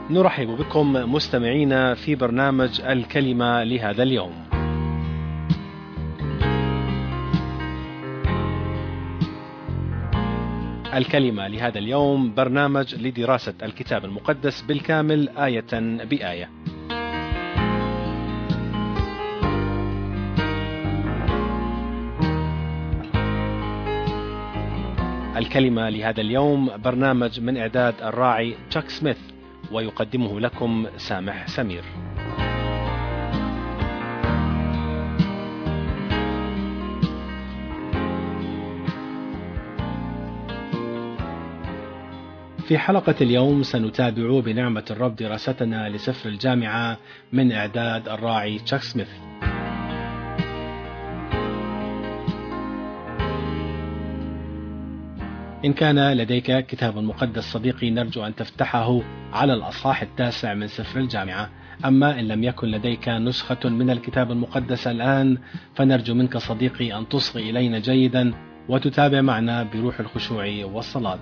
نرحب بكم مستمعينا في برنامج الكلمة لهذا اليوم. الكلمة لهذا اليوم برنامج لدراسة الكتاب المقدس بالكامل آية بآية. الكلمة لهذا اليوم برنامج من إعداد الراعي تشاك سميث، ويقدمه لكم سامح سمير. في حلقة اليوم سنتابع بنعمة الرب دراستنا لسفر الجامعة من إعداد الراعي تشاك سميث. إن كان لديك كتاب مقدس صديقي، نرجو أن تفتحه على الأصحاح 9 من سفر الجامعة. أما إن لم يكن لديك نسخة من الكتاب المقدس الآن، فنرجو منك صديقي أن تصغي إلينا جيدا وتتابع معنا بروح الخشوع والصلاة.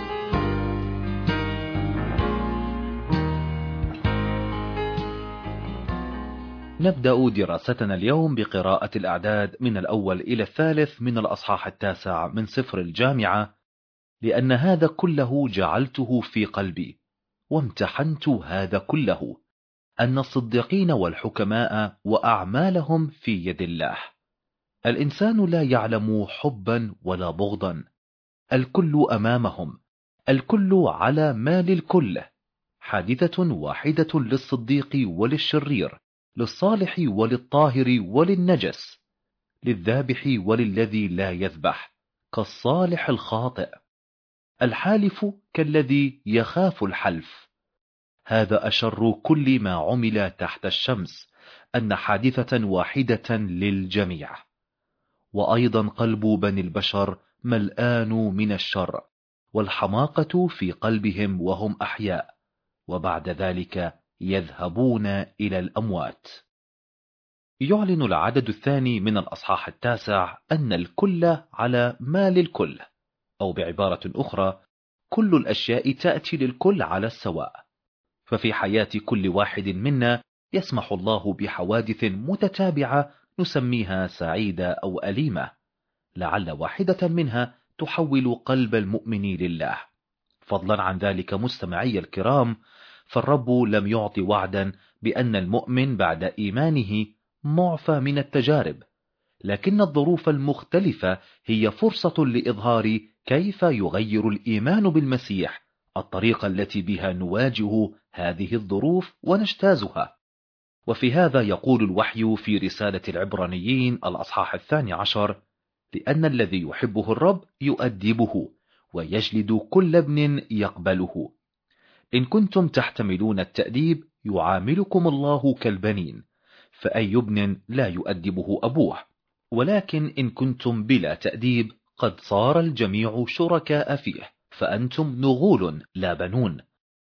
نبدأ دراستنا اليوم بقراءة الأعداد من الأول إلى الثالث من الأصحاح 9 من سفر الجامعة، لأن هذا كله جعلته في قلبي، وامتحنت هذا كله، أن الصديقين والحكماء وأعمالهم في يد الله. الإنسان لا يعلم حبا ولا بغضا، الكل أمامهم، الكل على مال الكل، حادثة واحدة للصديق وللشرير، للصالح وللطاهر وللنجس، للذابح وللذي لا يذبح، كالصالح الخاطئ، الحالف كالذي يخاف الحلف. هذا أشر كل ما عمل تحت الشمس، أن حادثة واحدة للجميع. وأيضا قلب بني البشر ملآن من الشر، والحماقة في قلبهم وهم أحياء، وبعد ذلك يذهبون إلى الأموات. يعلن العدد الثاني من الأصحاح 9 أن الكل على مال الكل، أو بعبارة أخرى، كل الأشياء تأتي للكل على السواء. ففي حياة كل واحد منا يسمح الله بحوادث متتابعة نسميها سعيدة أو أليمة، لعل واحدة منها تحول قلب المؤمن لله. فضلا عن ذلك مستمعي الكرام، فالرب لم يعطي وعدا بأن المؤمن بعد إيمانه معفى من التجارب، لكن الظروف المختلفة هي فرصة لإظهار كيف يغير الإيمان بالمسيح الطريقة التي بها نواجه هذه الظروف ونجتازها. وفي هذا يقول الوحي في رسالة العبرانيين الأصحاح 12: لأن الذي يحبه الرب يؤدبه ويجلد كل ابن يقبله. إن كنتم تحتملون التأديب يعاملكم الله كالبنين، فأي ابن لا يؤدبه أبوه. ولكن إن كنتم بلا تأديب قد صار الجميع شركاء فيه، فأنتم نغول لا بنون.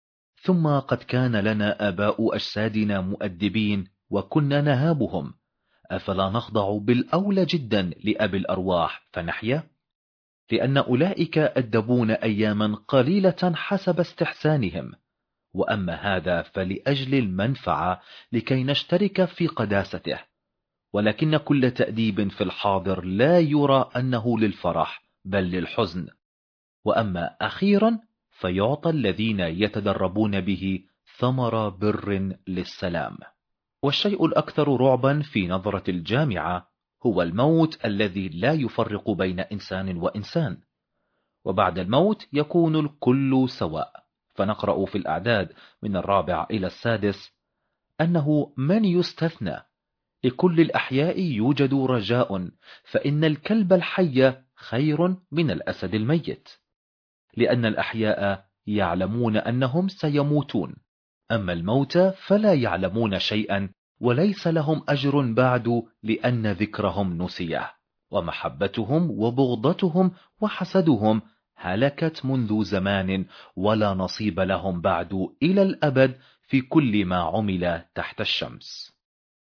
ثم قد كان لنا آباء أجسادنا مؤدبين وكنا نهابهم، أفلا نخضع بالأولى جدا لأبي الأرواح فنحيا؟ لأن أولئك أدبون أياما قليلة حسب استحسانهم، وأما هذا فلأجل المنفعة لكي نشترك في قداسته. ولكن كل تأديب في الحاضر لا يرى أنه للفرح بل للحزن، وأما أخيرا فيعطى الذين يتدربون به ثمر بر للسلام. والشيء الأكثر رعبا في نظرة الجامعة هو الموت الذي لا يفرق بين إنسان وإنسان، وبعد الموت يكون الكل سواء. فنقرأ في الأعداد من 4 إلى 6 أنه من يستثنى؟ لكل الأحياء يوجد رجاء، فإن الكلب الحي خير من الأسد الميت، لأن الأحياء يعلمون أنهم سيموتون، أما الموتى فلا يعلمون شيئا، وليس لهم أجر بعد، لأن ذكرهم نسيه، ومحبتهم وبغضتهم وحسدهم هلكت منذ زمان، ولا نصيب لهم بعد إلى الأبد في كل ما عمل تحت الشمس.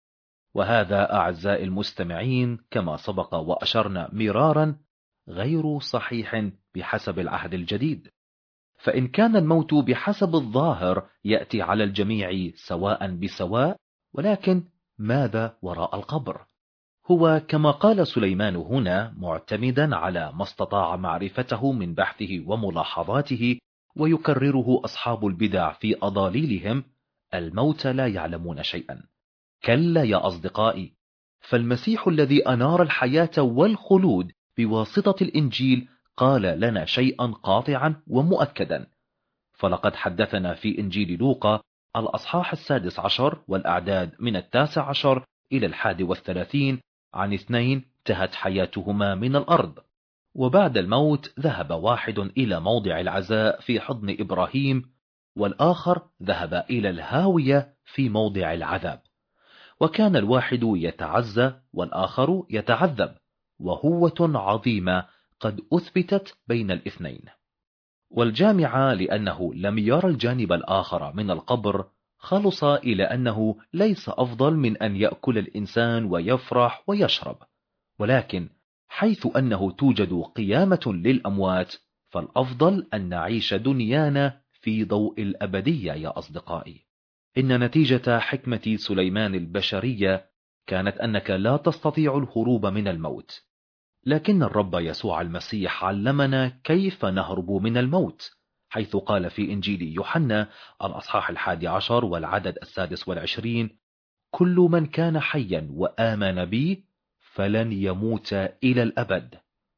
وهذا أعزائي المستمعين كما سبق وأشرنا مرارا غير صحيح بحسب العهد الجديد، فإن كان الموت بحسب الظاهر يأتي على الجميع سواء بسواء، ولكن ماذا وراء القبر؟ هو كما قال سليمان هنا معتمدا على ما استطاع معرفته من بحثه وملاحظاته، ويكرره أصحاب البدع في أضاليلهم: الموت لا يعلمون شيئا. كلا يا أصدقائي، فالمسيح الذي أنار الحياة والخلود بواسطة الإنجيل قال لنا شيئا قاطعا ومؤكدا. فلقد حدثنا في إنجيل لوقا الأصحاح 16 والأعداد من 19 إلى 31 عن 2 انتهت حياتهما من الأرض، وبعد الموت ذهب واحد إلى موضع العزاء في حضن إبراهيم، والآخر ذهب إلى الهاوية في موضع العذاب. وكان الواحد يتعزى والآخر يتعذب، وهوة عظيمة قد أثبتت بين الاثنين. والجامعة لأنه لم يرى الجانب الآخر من القبر خلص إلى أنه ليس أفضل من أن يأكل الإنسان ويفرح ويشرب، ولكن حيث أنه توجد قيامة للأموات فالأفضل أن نعيش دنيانا في ضوء الأبدية. يا أصدقائي، إن نتيجة حكمة سليمان البشرية كانت أنك لا تستطيع الهروب من الموت، لكن الرب يسوع المسيح علمنا كيف نهرب من الموت، حيث قال في إنجيل يوحنا الأصحاح 11 والعدد 26: كل من كان حيا وآمن بي فلن يموت إلى الأبد.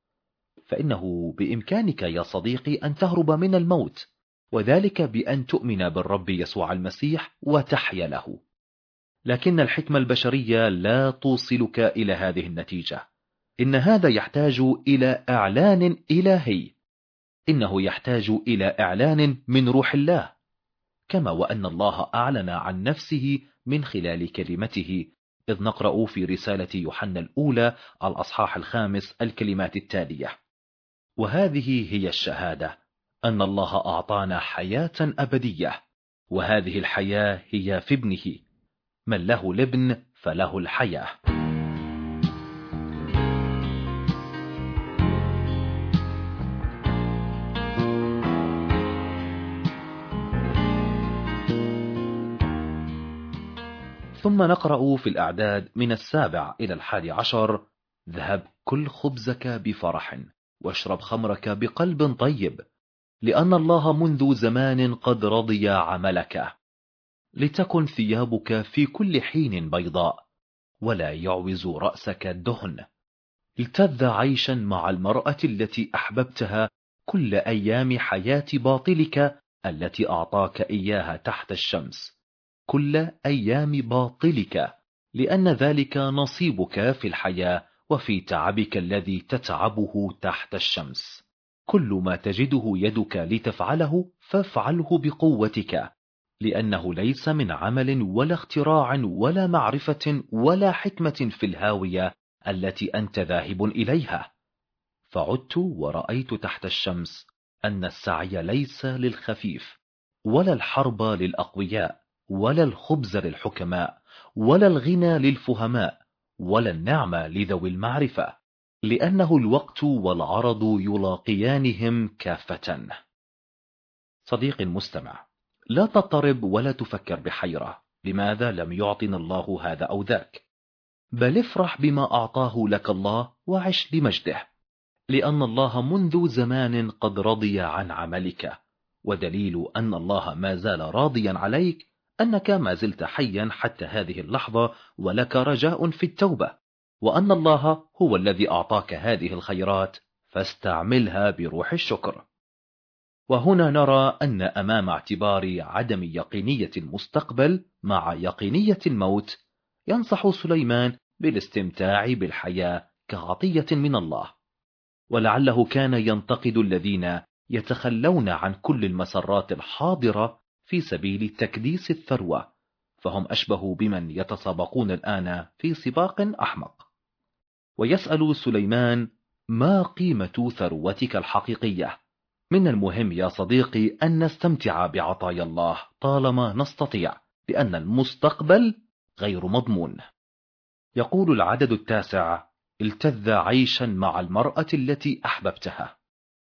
فإنه بإمكانك يا صديقي أن تهرب من الموت، وذلك بأن تؤمن بالرب يسوع المسيح وتحيا له. لكن الحكمة البشرية لا توصلك إلى هذه النتيجة. إن هذا يحتاج إلى إعلان إلهي، إنه يحتاج إلى إعلان من روح الله، كما وأن الله أعلن عن نفسه من خلال كلمته، إذ نقرأ في رسالة يوحنا الأولى الأصحاح 5 الكلمات التالية: وهذه هي الشهادة أن الله أعطانا حياة أبدية، وهذه الحياة هي في ابنه، من له الابن فله الحياة. ثم نقرأ في الأعداد من 7 إلى 11: ذهب كل خبزك بفرح واشرب خمرك بقلب طيب، لأن الله منذ زمان قد رضي عملك، لتكن ثيابك في كل حين بيضاء، ولا يعوز رأسك الدهن. التذ عيشا مع المرأة التي أحببتها كل أيام حياة باطلك التي أعطاك إياها تحت الشمس، كل أيام باطلك، لأن ذلك نصيبك في الحياة وفي تعبك الذي تتعبه تحت الشمس. كل ما تجده يدك لتفعله فافعله بقوتك، لأنه ليس من عمل ولا اختراع ولا معرفة ولا حكمة في الهاوية التي أنت ذاهب إليها. فعدت ورأيت تحت الشمس أن السعي ليس للخفيف، ولا الحرب للأقوياء، ولا الخبز للحكماء، ولا الغنى للفهماء، ولا النعمة لذوي المعرفة، لأنه الوقت والعرض يلاقيانهم كافة. صديقي المستمع، لا تضطرب ولا تفكر بحيرة لماذا لم يعطنا الله هذا أو ذاك، بل افرح بما أعطاه لك الله وعش لمجده، لأن الله منذ زمان قد رضي عن عملك، ودليل أن الله ما زال راضيا عليك أنك ما زلت حيا حتى هذه اللحظة، ولك رجاء في التوبة، وأن الله هو الذي أعطاك هذه الخيرات، فاستعملها بروح الشكر. وهنا نرى أن أمام اعتبار عدم يقينية المستقبل مع يقينية الموت، ينصح سليمان بالاستمتاع بالحياة كعطية من الله. ولعله كان ينتقد الذين يتخلون عن كل المسرات الحاضرة في سبيل تكديس الثروة، فهم أشبه بمن يتسابقون الآن في سباق أحمق. ويسأل سليمان: ما قيمة ثروتك الحقيقية؟ من المهم يا صديقي أن نستمتع بعطايا الله طالما نستطيع، لأن المستقبل غير مضمون. يقول العدد 9: التذ عيشا مع المرأة التي أحببتها.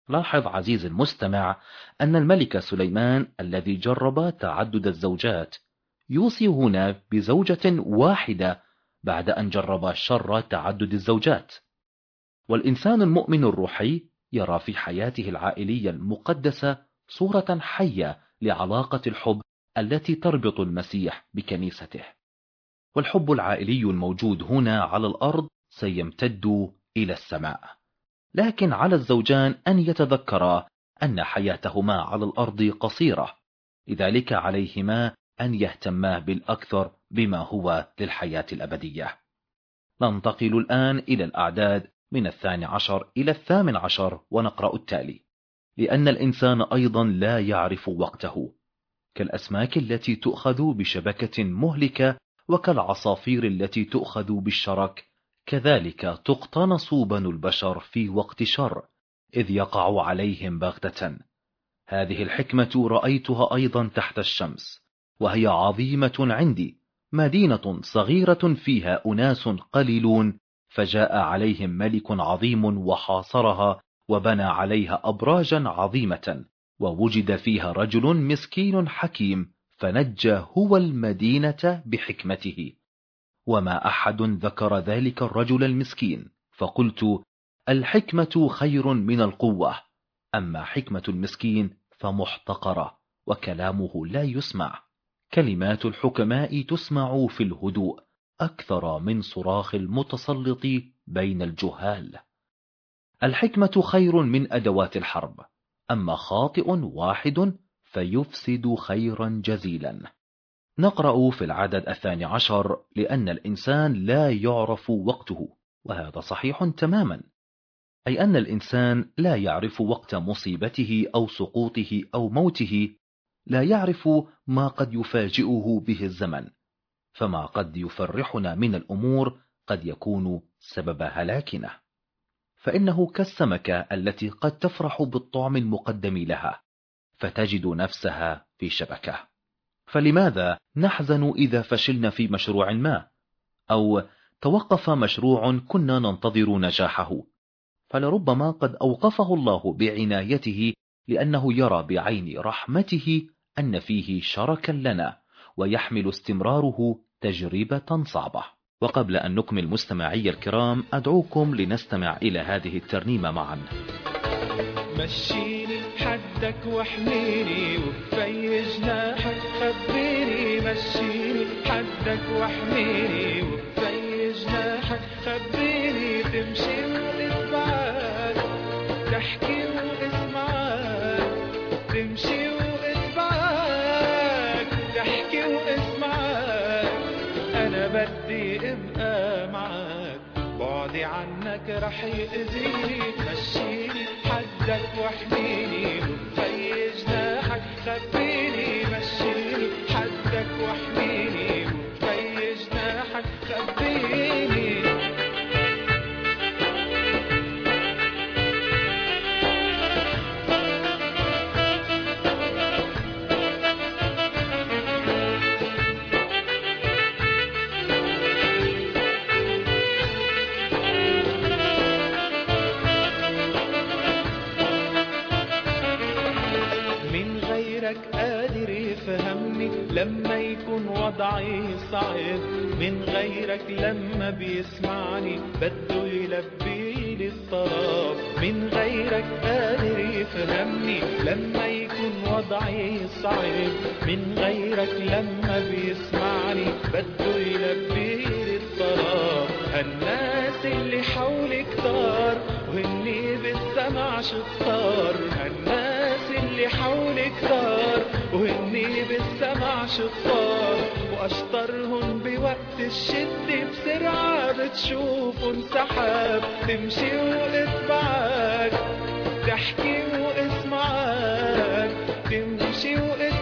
لاحظ عزيزي المستمع أن الملك سليمان الذي جرب تعدد الزوجات يوصي هنا بزوجة واحدة بعد أن جرب شر تعدد الزوجات. والإنسان المؤمن الروحي يرى في حياته العائلية المقدسة صورة حية لعلاقة الحب التي تربط المسيح بكنيسته. والحب العائلي الموجود هنا على الأرض سيمتد إلى السماء، لكن على الزوجان أن يتذكرا أن حياتهما على الأرض قصيرة، لذلك عليهما أن يهتما بالأكثر بما هو للحياة الأبدية. ننتقل الآن إلى الأعداد من 12 إلى 18 ونقرأ التالي: لأن الإنسان أيضا لا يعرف وقته، كالأسماك التي تؤخذ بشبكة مهلكة، وكالعصافير التي تؤخذ بالشرك، كذلك تقتنص بنو البشر في وقت شر، إذ يقع عليهم بغتة. هذه الحكمة رأيتها أيضا تحت الشمس، وهي عظيمة عندي، مدينة صغيرة فيها أناس قليلون، فجاء عليهم ملك عظيم وحاصرها، وبنى عليها أبراجا عظيمة، ووجد فيها رجل مسكين حكيم، فنجى هو المدينة بحكمته. وما أحد ذكر ذلك الرجل المسكين، فقلت: الحكمة خير من القوة، أما حكمة المسكين فمحتقرة، وكلامه لا يسمع. كلمات الحكماء تسمع في الهدوء أكثر من صراخ المتسلط بين الجهال. الحكمة خير من أدوات الحرب، أما خاطئ واحد فيفسد خيرا جزيلا. نقرأ في العدد 12: لأن الإنسان لا يعرف وقته. وهذا صحيح تماما، أي أن الإنسان لا يعرف وقت مصيبته أو سقوطه أو موته، لا يعرف ما قد يفاجئه به الزمن، فما قد يفرحنا من الأمور قد يكون سبب هلاكنا. فإنه كالسمكة التي قد تفرح بالطعم المقدم لها، فتجد نفسها في شبكة. فلماذا نحزن إذا فشلنا في مشروع ما، أو توقف مشروع كنا ننتظر نجاحه؟ فلربما قد أوقفه الله بعنايته، لأنه يرى بعين رحمته أن فيه شركا لنا، ويحمل استمراره تجربة صعبة. وقبل أن نكمل مستمعي الكرام، أدعوكم لنستمع إلى هذه الترنيمة معا. مشيني حدك واحميني وبفي جناحك خبريني، مشيني حدك واحميني وبفي جناحك خبريني، تمشي واتبعك تحكي واسمعك، تمشي واتبعك تحكي واسمعك، أنا بدي ابقى معك، بعدي عنك رح يأذيني، مشيني حدك واحميني وبفي جناحك خبريني، مشيني حدك واحميني وبفي جناحك خبريني. قادر يفهمني لما يكون وضعي صعب، من غيرك لما بيسمعني بده يلبي لي الطلب، من غيرك قادر يفهمني لما يكون وضعي صعب، من غيرك لما بيسمعني بده يلبي لي الطلب. هالناس اللي حولي كتار وهني بالسمع شطار، هالناس اللي حولي كتار وهني بالسمع شطار، واشطرهن بوقت الشدة بسرعة بتشوفن سحاب، تمشي واتبعك تحكي واسمعك، تمشي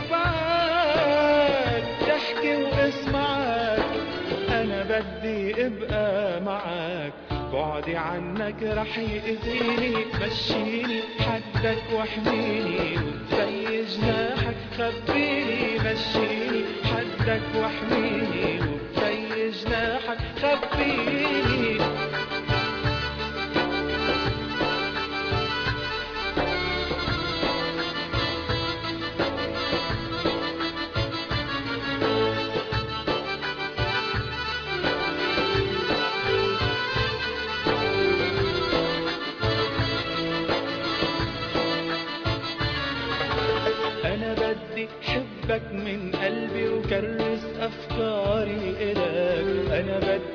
واتبعك تحكي واسمعك، أنا بدي ابقى معك، بعدي عنك رح يأذيني، مشيني حدك واحميني وبفي جناحك خبيني، مشيني حدك واحميني وبفي جناحك خبيني.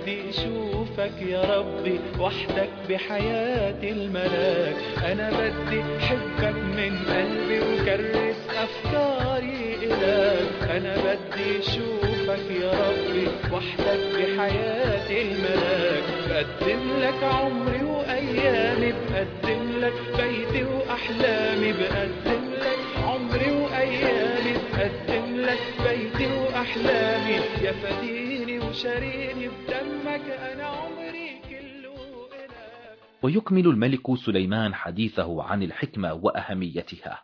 بدي شوفك يا ربي وحدك بحياتي الملاك. أنا بدي حبك من قلبي وكرس أفكاري إلك. أنا بدي شوفك يا ربي وحدك بحياتي الملاك. بقدم لك عمري وأيامي، بقدم لك بيتي وأحلامي، بقدم لك عمري وأيامي، بقدم لك بيتي وأحلامي. يا فديني وشريني بدمك، أنا عمري كله إلك. ويكمل الملك سليمان حديثه عن الحكمة وأهميتها،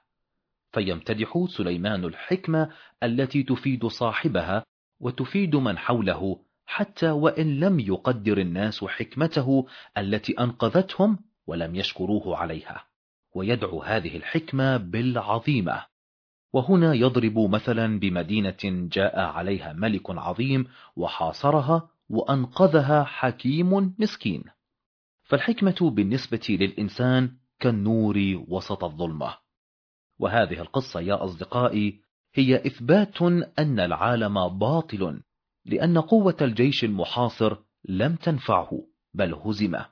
فيمتدح سليمان الحكمة التي تفيد صاحبها وتفيد من حوله، حتى وإن لم يقدر الناس حكمته التي أنقذتهم ولم يشكروه عليها، ويدعو هذه الحكمة بالعظيمة. وهنا يضرب مثلا بمدينة جاء عليها ملك عظيم وحاصرها وأنقذها حكيم مسكين. فالحكمة بالنسبة للإنسان كالنور وسط الظلمة. وهذه القصة يا أصدقائي هي إثبات أن العالم باطل، لأن قوة الجيش المحاصر لم تنفعه بل هزمه.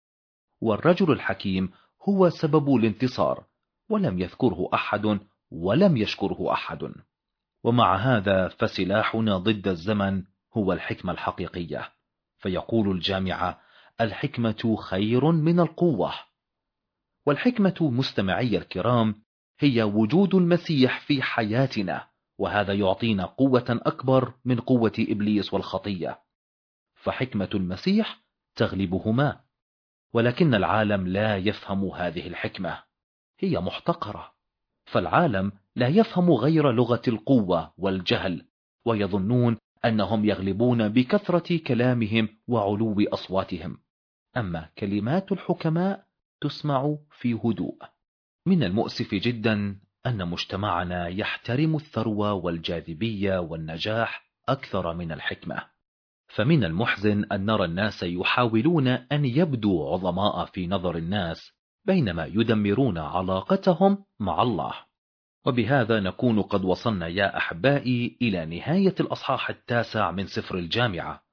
والرجل الحكيم هو سبب الانتصار، ولم يذكره أحد ولم يشكره أحد. ومع هذا فسلاحنا ضد الزمن هو الحكمة الحقيقية. فيقول الجامعة: الحكمة خير من القوة. والحكمة مستمعي الكرام هي وجود المسيح في حياتنا، وهذا يعطينا قوة أكبر من قوة إبليس والخطية، فحكمة المسيح تغلبهما. ولكن العالم لا يفهم هذه الحكمة، هي محتقرة. فالعالم لا يفهم غير لغة القوة والجهل، ويظنون أنهم يغلبون بكثرة كلامهم وعلو أصواتهم. أما كلمات الحكماء تسمع في هدوء. من المؤسف جدا أن مجتمعنا يحترم الثروة والجاذبية والنجاح أكثر من الحكمة. فمن المحزن أن نرى الناس يحاولون أن يبدوا عظماء في نظر الناس، بينما يدمرون علاقتهم مع الله. وبهذا نكون قد وصلنا يا أحبائي إلى نهاية الأصحاح 9 من سفر الجامعة.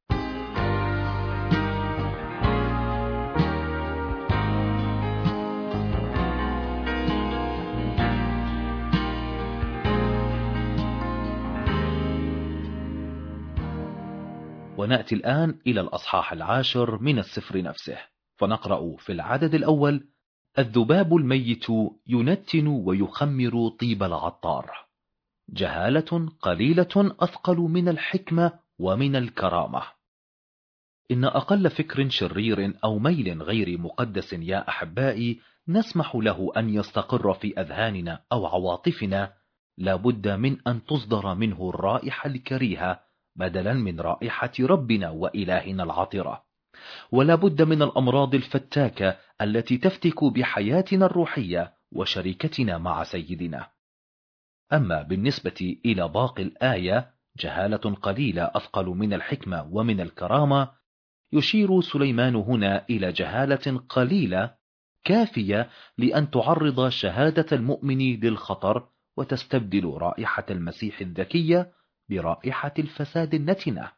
ونأتي الآن إلى الأصحاح 10 من السفر نفسه، فنقرأ في العدد الأول: الذباب الميت ينتن ويخمر طيب العطار، جهالة قليلة أثقل من الحكمة ومن الكرامة. إن أقل فكر شرير أو ميل غير مقدس يا أحبائي نسمح له أن يستقر في أذهاننا أو عواطفنا، لابد من أن تصدر منه الرائحة الكريهة بدلا من رائحة ربنا وإلهنا العطرة، ولا بد من الأمراض الفتاكة التي تفتك بحياتنا الروحية وشركتنا مع سيدنا. أما بالنسبة إلى باقي الآية: جهالة قليلة أثقل من الحكمة ومن الكرامة، يشير سليمان هنا إلى جهالة قليلة كافية لأن تعرض شهادة المؤمن للخطر وتستبدل رائحة المسيح الذكية برائحة الفساد النتنة.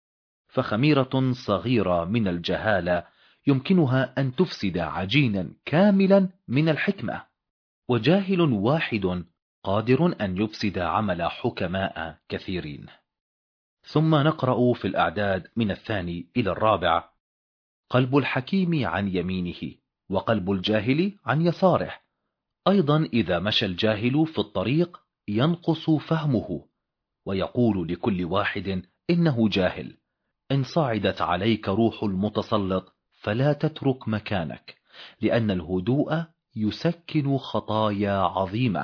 فخميرة صغيرة من الجهالة يمكنها أن تفسد عجينا كاملا من الحكمة، وجاهل واحد قادر أن يفسد عمل حكماء كثيرين. ثم نقرأ في الأعداد من 2 إلى 4: قلب الحكيم عن يمينه وقلب الجاهل عن يساره. أيضا إذا مشى الجاهل في الطريق ينقص فهمه، ويقول لكل واحد إنه جاهل. إن صعدت عليك روح المتسلط فلا تترك مكانك، لأن الهدوء يسكن خطايا عظيمة.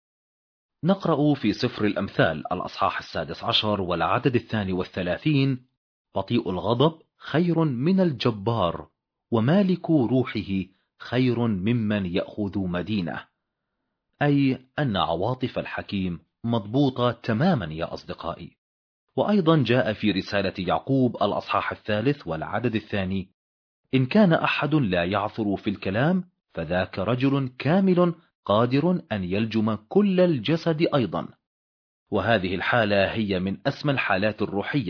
نقرأ في سفر الأمثال الأصحاح 16 والعدد 32: بطيء الغضب خير من الجبار، ومالك روحه خير ممن يأخذ مدينة. أي أن عواطف الحكيم مضبوطة تماما يا أصدقائي. وأيضا جاء في رسالة يعقوب الأصحاح 3 والعدد 2: إن كان أحد لا يعثر في الكلام فذاك رجل كامل قادر أن يلجم كل الجسد أيضا. وهذه الحالة هي من أسمى الحالات الروحية،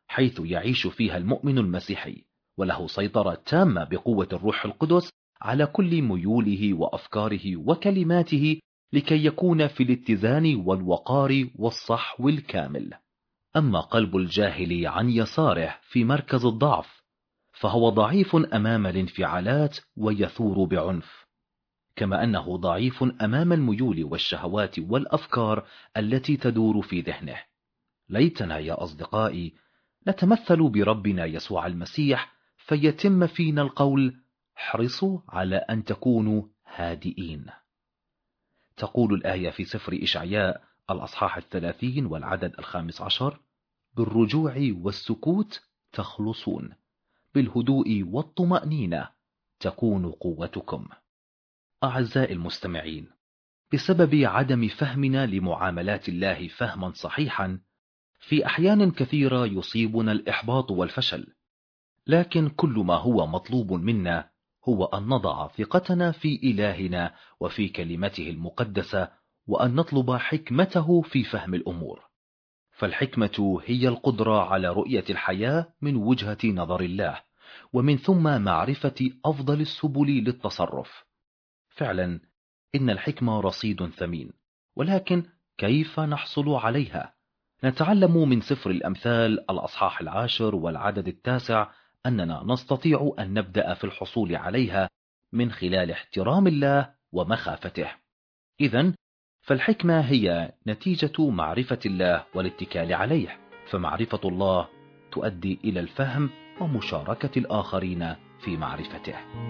حيث يعيش فيها المؤمن المسيحي وله سيطرة تامة بقوة الروح القدس على كل ميوله وأفكاره وكلماته لكي يكون في الاتزان والوقار والصحو الكامل. أما قلب الجاهل عن يساره في مركز الضعف فهو ضعيف أمام الانفعالات ويثور بعنف، كما أنه ضعيف أمام الميول والشهوات والأفكار التي تدور في ذهنه. ليتنا يا أصدقائي نتمثل بربنا يسوع المسيح فيتم فينا القول: احرصوا على أن تكونوا هادئين. تقول الآية في سفر إشعياء الأصحاح 30 والعدد 15: بالرجوع والسكوت تخلصون، بالهدوء والطمأنينة تكون قوتكم. أعزائي المستمعين، بسبب عدم فهمنا لمعاملات الله فهما صحيحا في أحيان كثيرة يصيبنا الإحباط والفشل، لكن كل ما هو مطلوب منا هو أن نضع ثقتنا في إلهنا وفي كلمته المقدسة، وأن نطلب حكمته في فهم الأمور. فالحكمة هي القدرة على رؤية الحياة من وجهة نظر الله، ومن ثم معرفة أفضل السبل للتصرف. فعلا إن الحكمة رصيد ثمين، ولكن كيف نحصل عليها؟ نتعلم من سفر الأمثال الأصحاح 10 والعدد 9 أننا نستطيع أن نبدأ في الحصول عليها من خلال احترام الله ومخافته. إذن فالحكمة هي نتيجة معرفة الله والاتكال عليه، فمعرفة الله تؤدي إلى الفهم ومشاركة الآخرين في معرفته.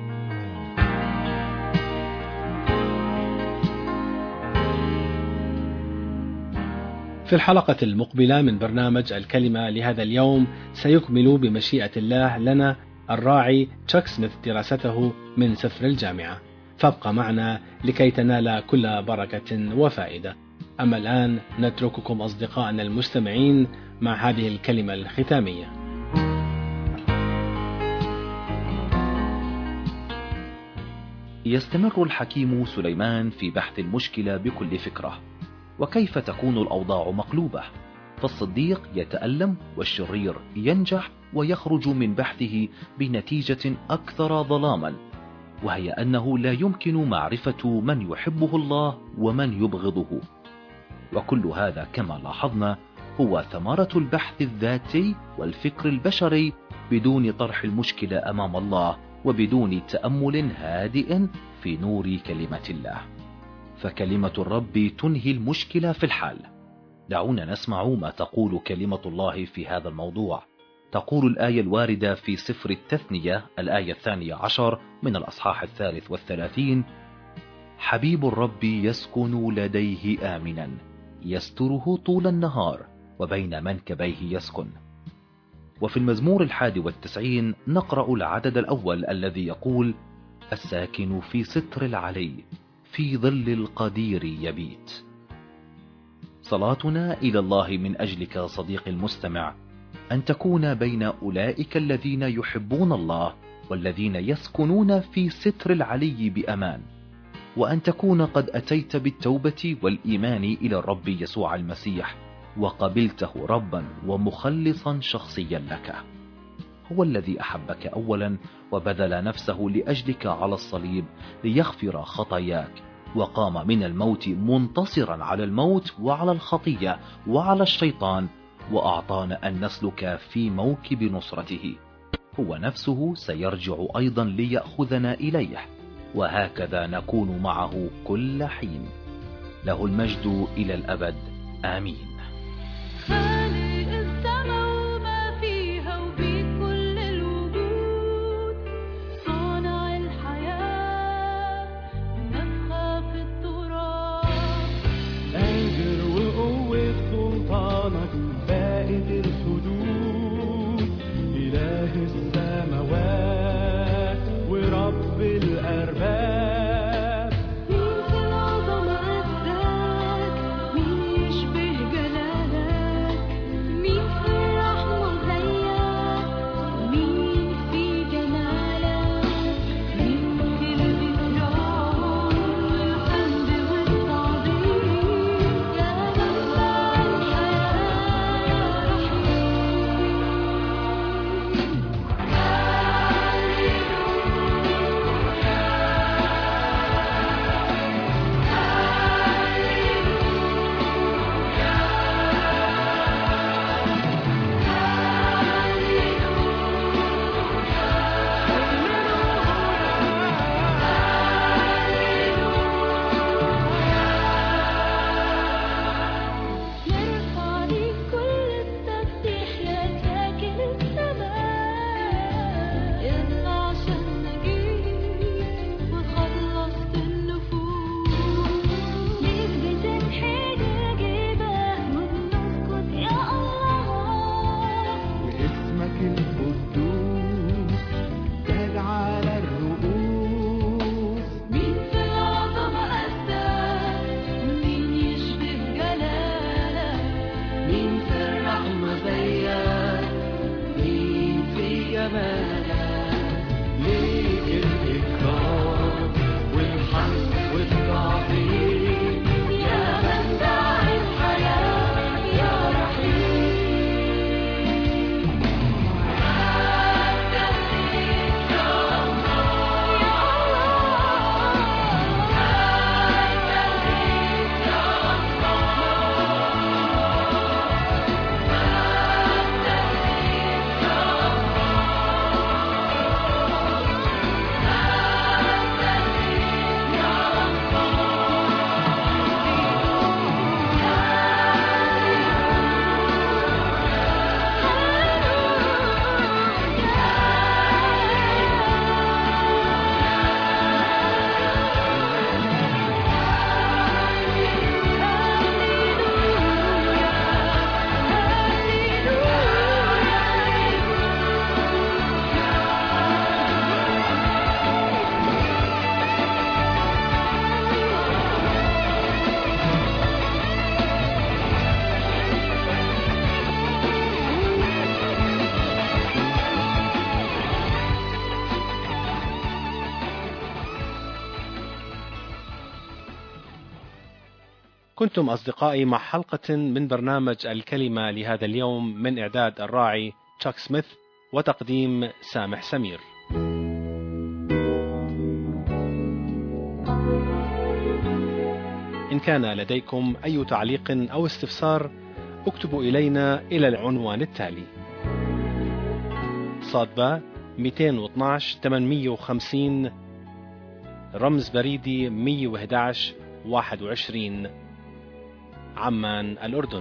في الحلقة المقبلة من برنامج الكلمة لهذا اليوم سيكمل بمشيئة الله لنا الراعي تشاك سميث دراسته من سفر الجامعة، فابقى معنا لكي تنال كل بركة وفائدة. أما الآن نترككم أصدقائنا المستمعين مع هذه الكلمة الختامية. يستمر الحكيم سليمان في بحث المشكلة بكل فكرة، وكيف تكون الأوضاع مقلوبة، فالصديق يتألم والشرير ينجح ويخرج من بحثه بنتيجة أكثر ظلاما، وهي أنه لا يمكن معرفة من يحبه الله ومن يبغضه. وكل هذا كما لاحظنا هو ثمرة البحث الذاتي والفكر البشري بدون طرح المشكلة أمام الله وبدون تأمل هادئ في نور كلمة الله. فكلمة الرب تنهي المشكلة في الحال. دعونا نسمع ما تقول كلمة الله في هذا الموضوع. تقول الآية الواردة في سفر التثنية الآية 12 من الأصحاح 33: حبيب الرب يسكن لديه آمنا، يستره طول النهار، وبين منكبيه يسكن. وفي المزمور 91 نقرأ العدد الأول الذي يقول: الساكن في ستر العلي، في ظل القدير يبيت. صلاتنا إلى الله من أجلك صديقي المستمع أن تكون بين أولئك الذين يحبون الله والذين يسكنون في ستر العلي بأمان، وأن تكون قد أتيت بالتوبة والإيمان إلى الرب يسوع المسيح وقبلته ربا ومخلصا شخصيا لك. هو الذي أحبك أولا وبذل نفسه لأجلك على الصليب ليغفر خطاياك، وقام من الموت منتصرا على الموت وعلى الخطية وعلى الشيطان، وأعطانا أن نسلك في موكب نصرته. هو نفسه سيرجع أيضا ليأخذنا إليه، وهكذا نكون معه كل حين. له المجد إلى الأبد، آمين. مين في العظمة قدك؟ مين يشبه جلالك؟ كنتم أصدقائي مع حلقة من برنامج الكلمة لهذا اليوم من إعداد الراعي تشاك سميث وتقديم سامح سمير. إن كان لديكم أي تعليق أو استفسار اكتبوا إلينا إلى العنوان التالي: صادبة 212 850 رمز بريدي 111 21 عمان الأردن.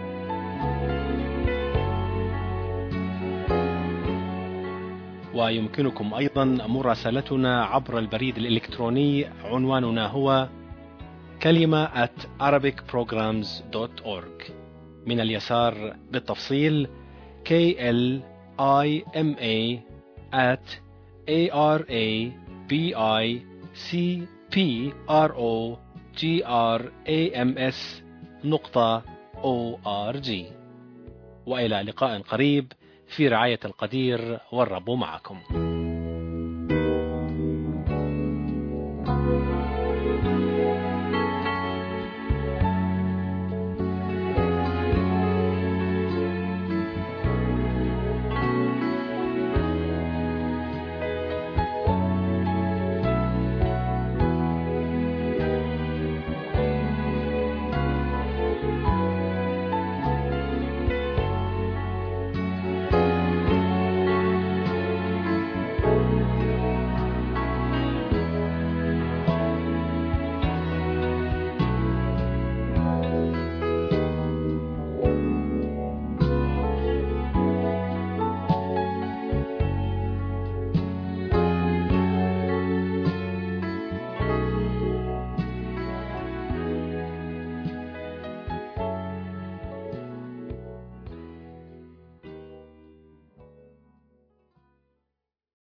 ويمكنكم أيضا مراسلتنا عبر البريد الإلكتروني، عنواننا هو كلمة @arabicprograms.org. من اليسار بالتفصيل KLIMA@arabicprograms.org. وإلى لقاء قريب في رعاية القدير، والرب معكم.